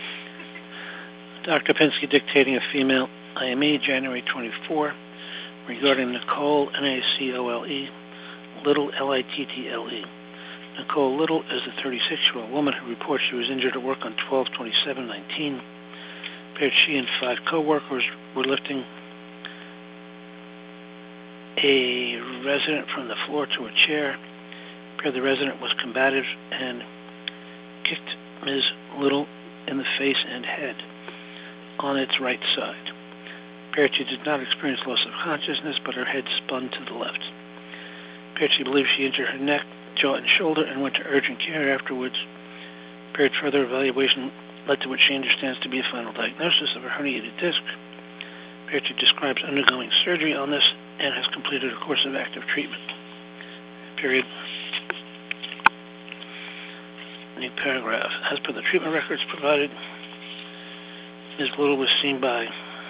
Dr. Pinsky dictating a female IME, January 24, regarding Nicole, N-A-C-O-L-E, Little, L-I-T-T-L-E. Nicole Little is a 36-year-old woman who reports she was injured at work on 12/27/19. Appeared she and 5 co-workers were lifting a resident from the floor to a chair. Appeared the resident was combative and kicked Ms. Little in the face and head on its right side. Appeared she did not experience loss of consciousness, but her head spun to the left. Appeared she believed she injured her neck, jaw, and shoulder and went to urgent care afterwards. Appeared further evaluation led to what she understands to be a final diagnosis of a herniated disc. Appeared she describes undergoing surgery on this and has completed a course of active treatment. Period. New paragraph. As per the treatment records provided, Ms. Little was seen by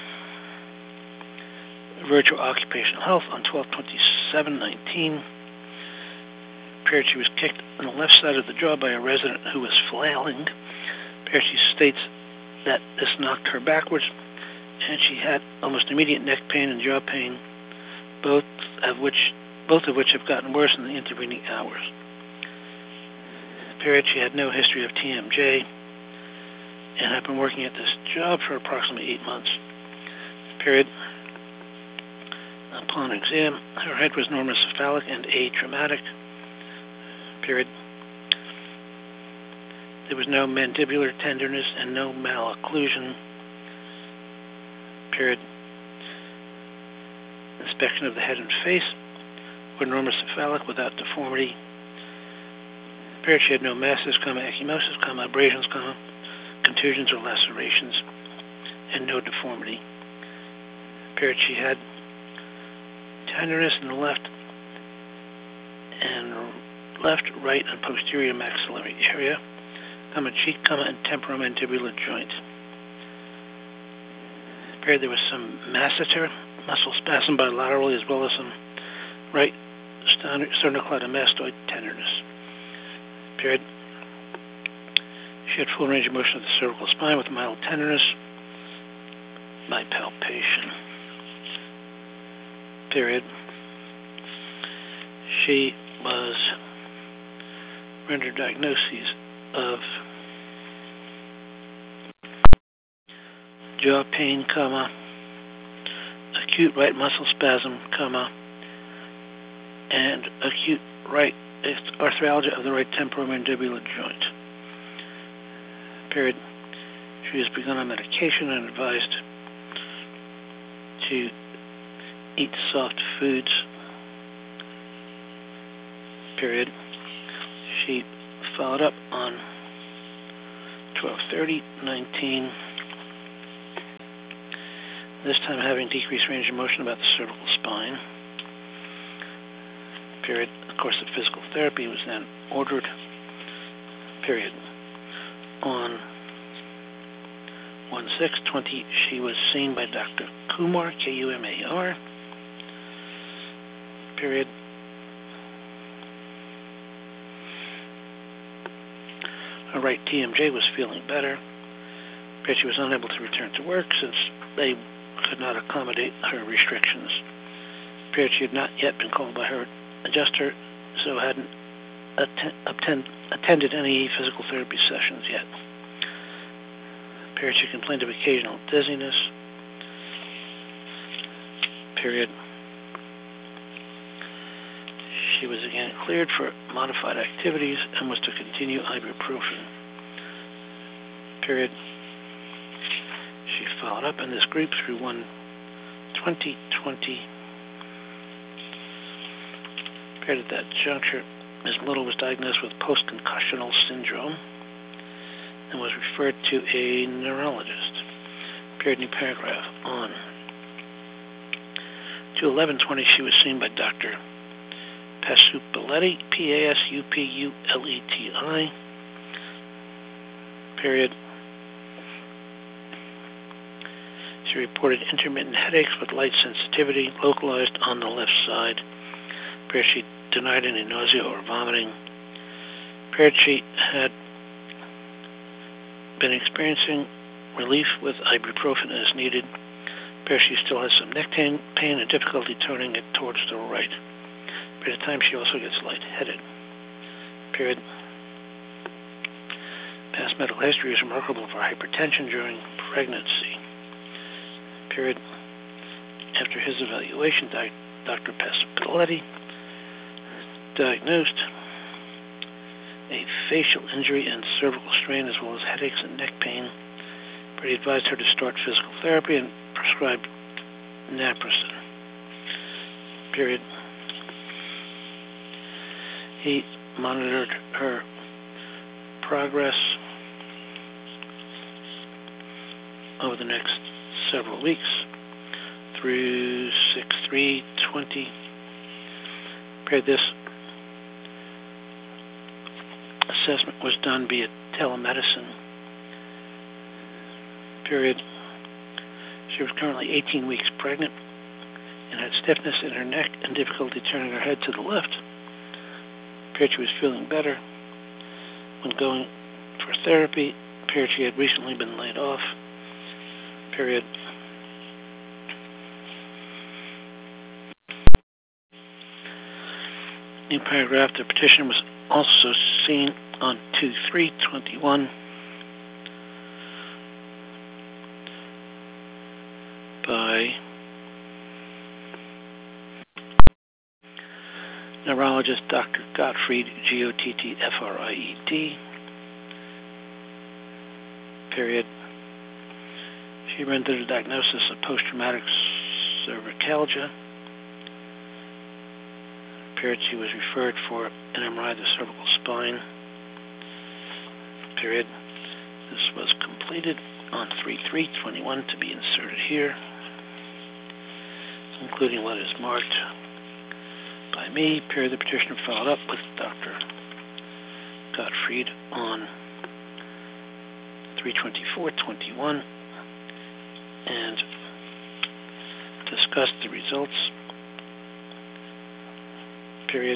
Virtual Occupational Health on 12/27/19. Appeared she was kicked on the left side of the jaw by a resident who was flailing. Appeared she states that this knocked her backwards, and she had almost immediate neck pain and jaw pain, both of which have gotten worse in the intervening hours. Appeared she had no history of TMJ and had been working at this job for approximately 8 months. Period. Upon exam, her head was normocephalic and atraumatic. Period. There was no mandibular tenderness and no malocclusion. Period. Inspection of the head and face were normocephalic without deformity. Period. She had no masses, ecchymosis, abrasions, contusions or lacerations, and no deformity. Period. She had tenderness in the left, right, and posterior maxillary area, cheek, and temporomandibular joint. Period. There was some masseter, muscle spasm bilaterally, as well as some right sternocleidomastoid tenderness. Period. She had full range of motion of the cervical spine with mild tenderness by palpation. Period. She was rendered diagnoses of jaw pain, acute right muscle spasm, and acute right arthralgia of the right temporomandibular joint. Period. She has begun on medication and advised to eat soft foods. Period. She followed up on 12/30/19. This time having decreased range of motion about the cervical spine. Period. Of course, the physical therapy was then ordered. Period. On 1/6/20, she was seen by Dr. Kumar, K-U-M-A-R. Period. Her right TMJ was feeling better. Period. She was unable to return to work since they could not accommodate her restrictions. Period. She had not yet been called by her adjuster, so hadn't attended any physical therapy sessions yet. Period. She complained of occasional dizziness. Period. She was again cleared for modified activities and was to continue ibuprofen. Period. She followed up in this group through 1/20/20. Period. At that juncture, Ms. Little was diagnosed with post-concussional syndrome and was referred to a neurologist. Period. New paragraph. On 2/11/20, she was seen by Dr. Pasupuleti, P-A-S-U-P-U-L-E-T-I. Period. She reported intermittent headaches with light sensitivity localized on the left side. Period. She denied any nausea or vomiting. Period. She had been experiencing relief with ibuprofen as needed. Period. She still has some neck pain and difficulty turning it towards the right. Period. At times she also gets lightheaded. Period. Past medical history is remarkable for hypertension during pregnancy. Period. After his evaluation, Dr. Pasqualetti diagnosed a facial injury and cervical strain as well as headaches and neck pain. But he advised her to start physical therapy and prescribed naproxen. Period. He monitored her progress over the next several weeks through 6/3/20. This assessment was done via telemedicine. Period. She was currently 18 weeks pregnant and had stiffness in her neck and difficulty turning her head to the left. Period. She was feeling better when going for therapy. Period. She had recently been laid off. Period. New paragraph. The petition was also seen on 2/3/21 by neurologist Dr. Gottfried, Gottfried. Period. She rendered a diagnosis of post-traumatic cervicalgia. Period. She was referred for an MRI of the cervical spine. Period. This was completed on 3/3/21 to be inserted here, including what is marked by me. Period. The petitioner followed up with Dr. Gottfried on 3/24/21 and discussed the results. Period.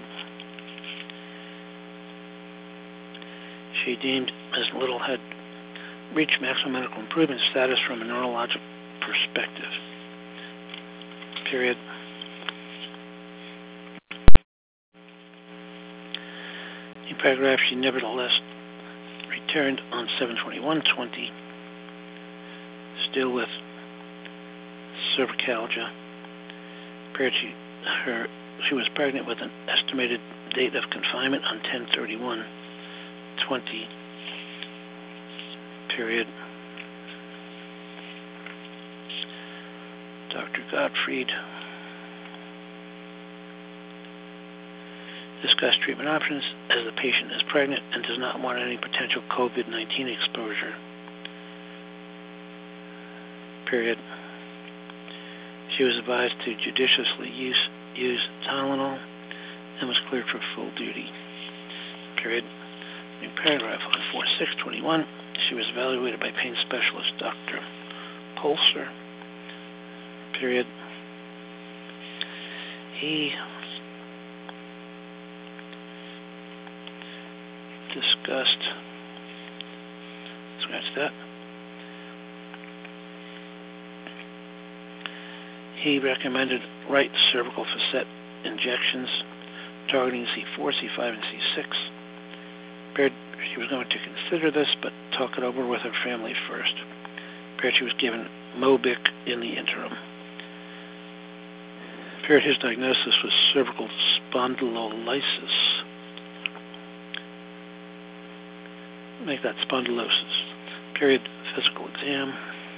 She deemed Ms. Little had reached maximum medical improvement status from a neurologic perspective. Period. New paragraph. She nevertheless returned on 7/21/20, still with cervicalgia. Period. She was pregnant with an estimated date of confinement on 10/31/20. Period. Dr. Gottfried discussed treatment options as the patient is pregnant and does not want any potential COVID-19 exposure. Period. She was advised to judiciously use Tylenol and was cleared for full duty. Period. New paragraph on 4/6/21. She was evaluated by pain specialist Dr. Polser. Period. He discussed, scratch that. He recommended right cervical facet injections targeting C4, C5, and C6. She was going to consider this, but talk it over with her family first. She was given Mobic in the interim. His diagnosis was cervical spondylolysis. Make that spondylosis. Physical exam.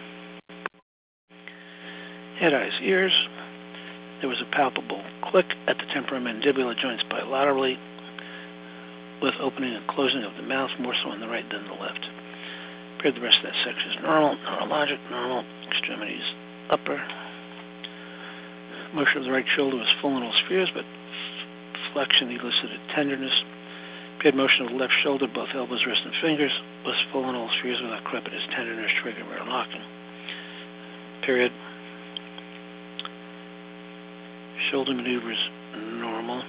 Head, eyes, ears. There was a palpable click at the temporomandibular joints bilaterally, with opening and closing of the mouth, more so on the right than the left. The rest of that section is normal, neurologic, normal, extremities upper. Motion of the right shoulder was full in all spheres, but flexion elicited tenderness. Motion of the left shoulder, both elbows, wrists, and fingers, was full in all spheres without crepitus, tenderness, trigger, or locking. Period. Shoulder maneuvers normal.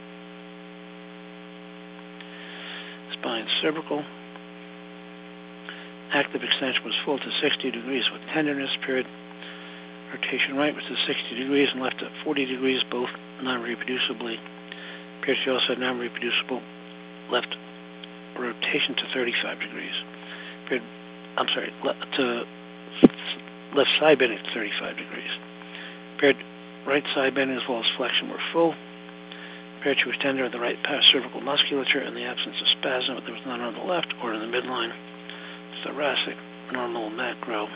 Spine cervical. Active extension was full to 60 degrees with tenderness. Period. Rotation right was to 60 degrees and left at 40 degrees, both non-reproducibly. Period. She also had non-reproducible left rotation to 35 degrees. Period. I'm sorry, to left side bending to 35 degrees. Period. Right side bending as well as flexion were full. Period. She was tender in the right paracervical musculature in the absence of spasm, but there was none on the left or in the midline. Thoracic, normal, macro.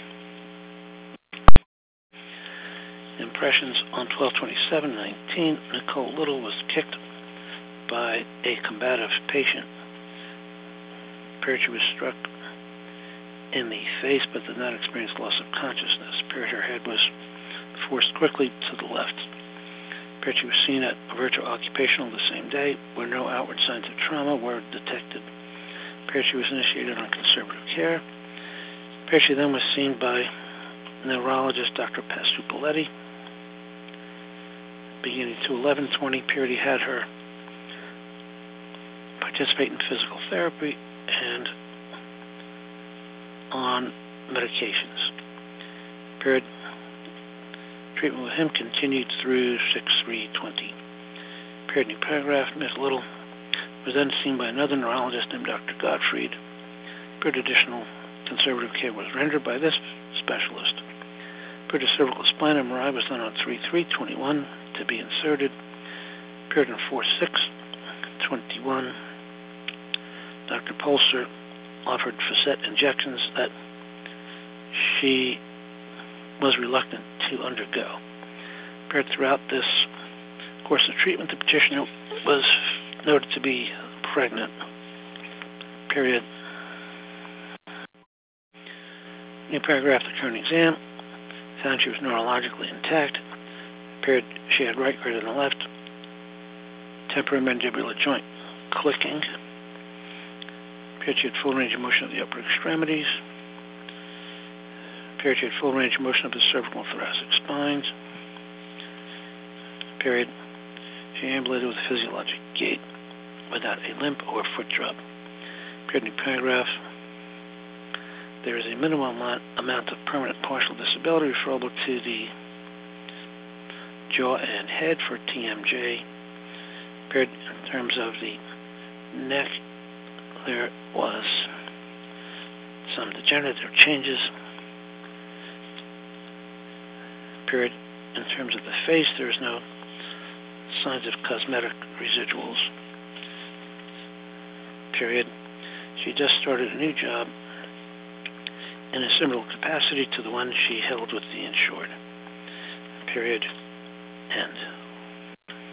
Impressions on 12/27/19. Nicole Little was kicked by a combative patient. Period. She was struck in the face but did not experience loss of consciousness. Period. Her head was forced quickly to the left. Period. She was seen at a virtual occupational the same day where no outward signs of trauma were detected. Period. She was initiated on conservative care. Period. She then was seen by neurologist Dr. Pasupaletti. Beginning to 11/20, period, he had her participate in physical therapy and on medications. Period. Treatment with him continued through 6/3/20. Period. New paragraph. Ms. Little was then seen by another neurologist named Dr. Gottfried. Period. Additional conservative care was rendered by this specialist. Period. Cervical spine MRI was done on 3/3/21 to be inserted. Period. On 4/6/21, Dr. Pulser offered facet injections that she was reluctant to undergo. Period. Throughout this course of treatment, the petitioner was noted to be pregnant. Period. New paragraph. The current exam found she was neurologically intact. Period. She had right greater than left temporomandibular joint clicking. Period. She had full range of motion of the upper extremities. Period. She had full range of motion of the cervical and thoracic spines. Period. She ambulated with a physiologic gait without a limp or foot drop. Period. New paragraph. There is a minimum amount of permanent partial disability referable to the jaw and head for TMJ. Period. In terms of the neck, there was some degenerative changes. Period. In terms of the face, there is no signs of cosmetic residuals. Period. She just started a new job in a similar capacity to the one she held with the insured. Period. End.